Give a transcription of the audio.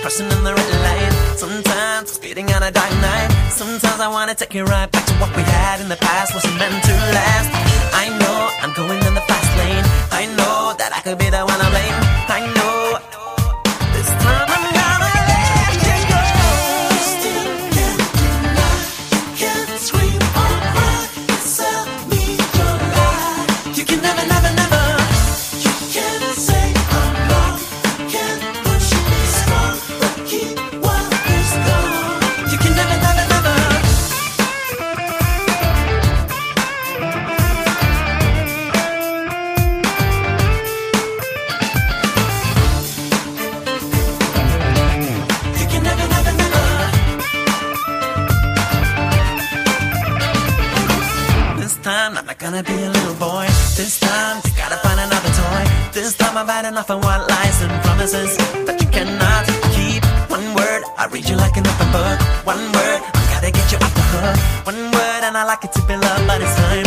crossing in the red light. Sometimes speeding on a dark night. Sometimes I wanna take you right back to what we had in the past. Wasn't meant to last. I know I'm going in the fast lane. I know that I could be the one to blame. I know this time I'm gonna let you go. Still can't deny, can't scream or cry. Sell me your lie. You can never, never, never. You can say I'm wrong. Can't push me strong, but keep what is gone. You can never, never, never. You can never, never, never. This time I'm not gonna be a little boy. This time you gotta find another toy. This time I've had enough of white lies and promises that you cannot keep. One word, I read you like an open book. One word, I gotta get you off the hook. One word and I like it to be loved, but it's time